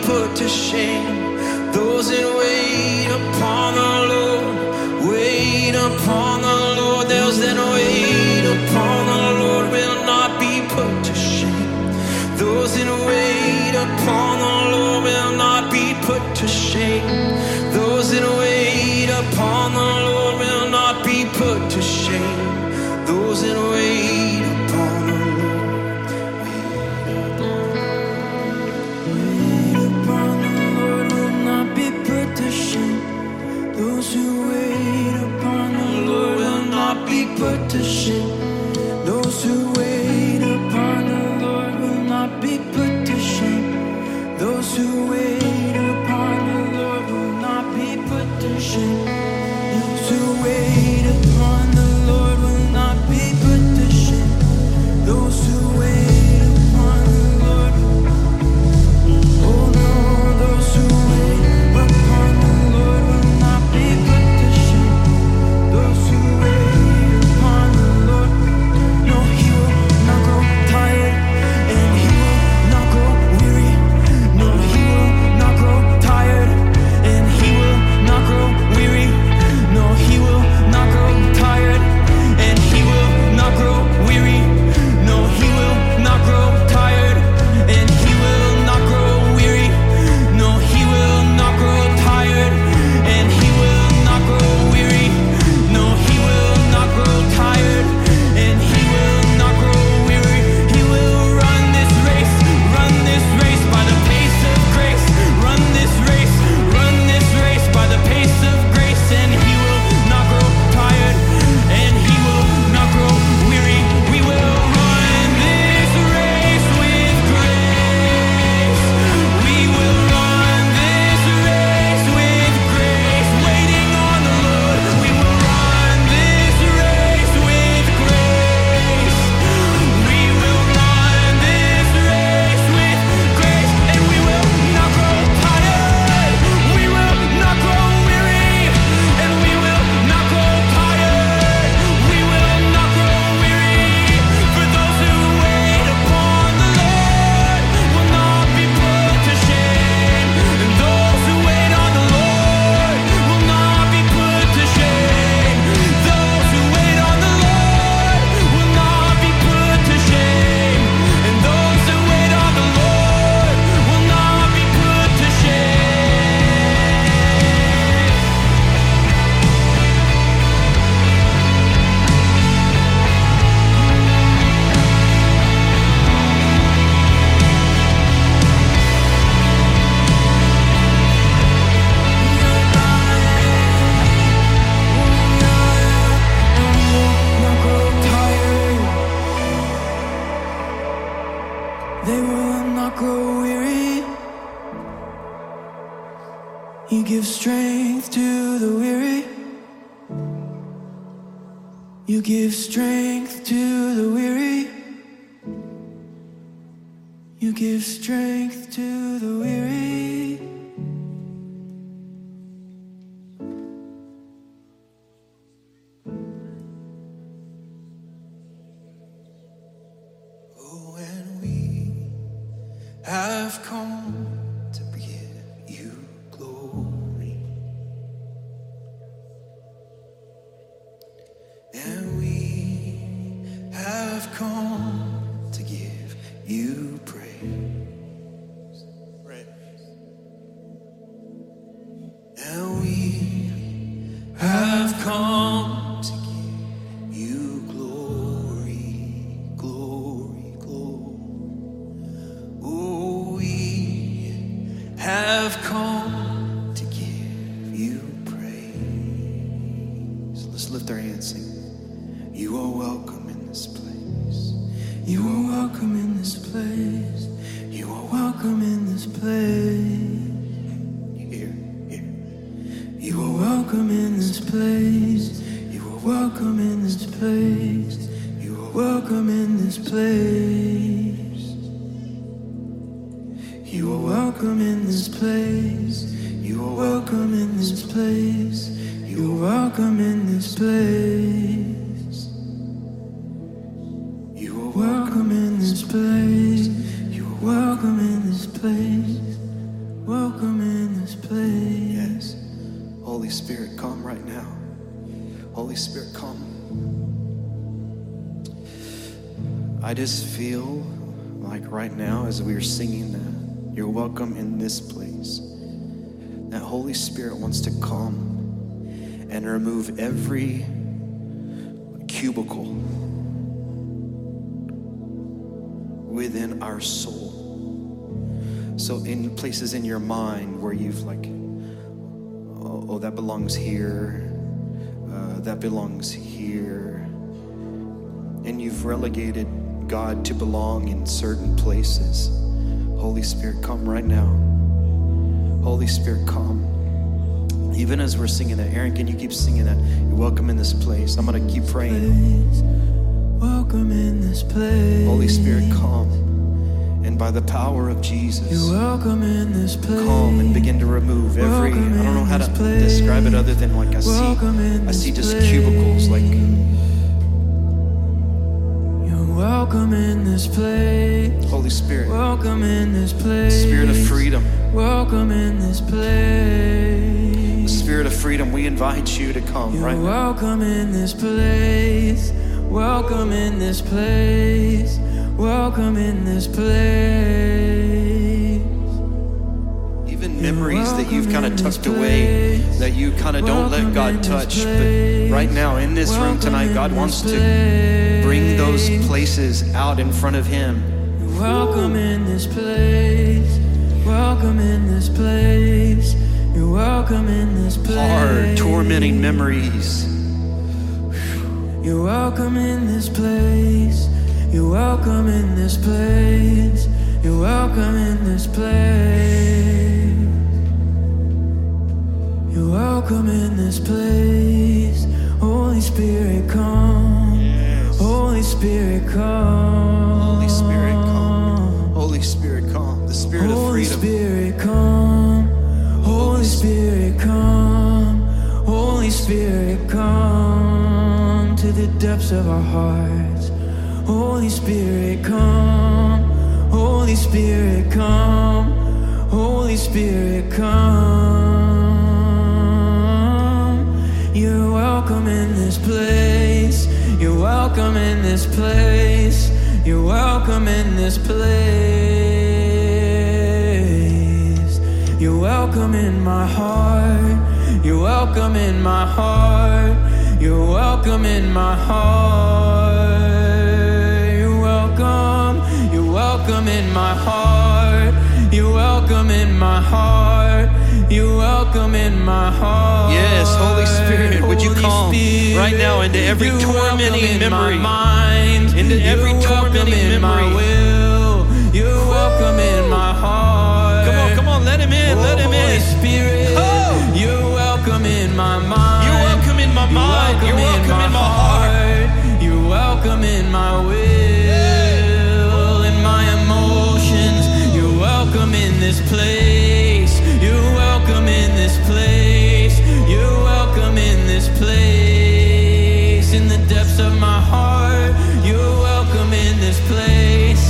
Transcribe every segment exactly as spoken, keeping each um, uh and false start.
put to shame. Those that wait upon the Lord, wait upon the Lord. Those that wait upon the Lord will not be put to shame. Those that wait upon the Lord will not be put to shame. Those that wait upon the Lord will not be put to shame. Those that wait upon the Those who wait upon the Lord will not be put to shame. Those who wait upon the Lord will not be put to shame. Those who wait upon the Lord will not be put to shame. Those who wait upon the Lord will not be put to shame. Those who wait upon the Lord, oh no, those who wait upon the Lord will not be put to shame. Those who wait upon the Lord, no, he will not grow tired and he will not grow weary. No, he will not grow tired and he will not grow weary. No, he will not grow tired and he will not grow weary. No, he will not grow tired and he will not grow weary. No, he will not grow tired and he will not grow weary. No, he will not grow tired and he will not grow weary. He will run this race, run this race by the pace of grace. Run this race, run this race by the pace of grace. And he will not grow tired and he will not grow weary. We will run this race with grace. We will run this race with grace. Waiting on the Lord, we will run this race with grace. We will run this race with grace, and we will not grow tired. We will not grow weary, and we will not grow tired. We will not grow weary. For those who wait upon the Lord will not be put to shame. And those who wait on the Lord will not be put to shame. Those who wait on the Lord will not be put to shame. And those who wait on the Lord will not be put to shame. They will not grow weary. You give strength to the weary. You give strength to the weary. You give strength to the weary. Oh, and we have come to give you glory, and we have come to give you praise. Right. And we have come to give you glory, glory, glory. Oh, we have come to give you praise. Let's lift our hands and sing. You are welcome in this place. You are welcome in this place. You are welcome in this place. Here, here. You are welcome in this place. You are welcome in this place. You are welcome in this place. You are welcome in this place. You are welcome in this place. You are welcome in this place. You are welcome in this place. You are welcome in this place. Holy Spirit, come right now. Holy Spirit, come. I just feel like right now as we are singing that, you're welcome in this place. That Holy Spirit wants to come and remove every cubicle within our soul. So in places in your mind where you've like, oh, oh that belongs here, uh, that belongs here, and you've relegated God to belong in certain places. Holy Spirit, come right now. Holy Spirit, come. Even as we're singing that, Aaron, can you keep singing that? You're welcome in this place. I'm gonna keep praying. Welcome in this place. Holy Spirit, come. And by the power of Jesus, you're welcome in this place. Come and begin to remove every, I don't know how to describe it other than like I see, I see just cubicles like. Welcome in this place. Holy Spirit. Welcome in this place. Spirit of freedom. Welcome in this place. The Spirit of freedom, we invite you to come You're right now. Welcome in this place. Welcome in this place. Welcome in this place. Even memories that you've kind of tucked away, that you kind of don't let God touch. But right now in this room tonight, God wants to bring those places out in front of Him. Welcome in this place. Welcome in this place. You're welcome in this place. Hard, tormenting memories. You're welcome in this place. You're welcome in this place. You're welcome in this place. You're welcome in this place. Holy Spirit, come. Yes. Holy Spirit, come. Holy Spirit, come. Holy Spirit, come. The Spirit of freedom. Holy Spirit, come. Holy Spirit, come. Holy Spirit, come to the depths of our hearts. Holy Spirit, come. Holy Spirit, come. Holy Spirit, come. You're welcome in this place. You're welcome in this place. You're welcome in this place. You're welcome in my heart. You're welcome in my heart. You're welcome in my heart. You're welcome. You're welcome in my heart. You're welcome in my heart. You're welcome in my heart. Yes, Holy Spirit, would you come right now into every tormenting memory, into every tormenting memory. You're welcome in my heart. Come on, come on, let Him in, let Him in. Holy Spirit, oh. You're welcome in my mind. You're welcome in my mind. You're welcome in my heart. You're welcome in my will, in my emotions. You're welcome in this place. You're welcome in this place. You're welcome in this place. In the depths of my heart, you're welcome in this place.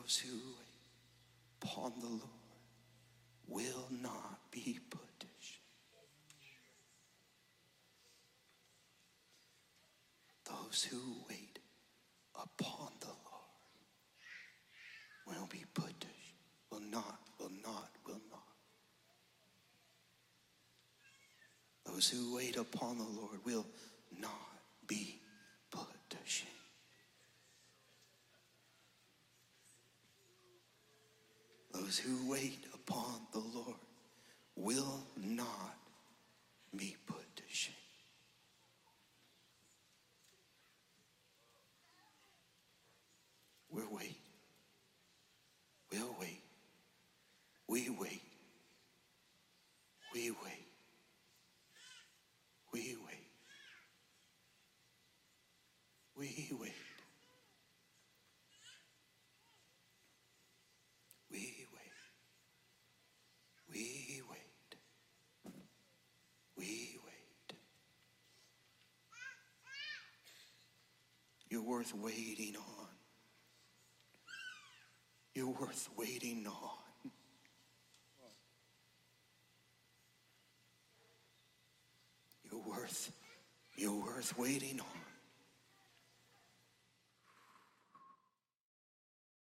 Those who wait upon the Lord will not be put to shame. Those who wait upon the Lord will be put to shame. Will not, will not, will not. Those who wait upon the Lord will not be put to shame. Those who wait upon the Lord will not be put to shame. We're waiting. We'll wait. We wait. We wait. We wait. We wait. We wait. We wait. We wait. You're worth waiting on. You're worth waiting on. You're worth, you're worth waiting on.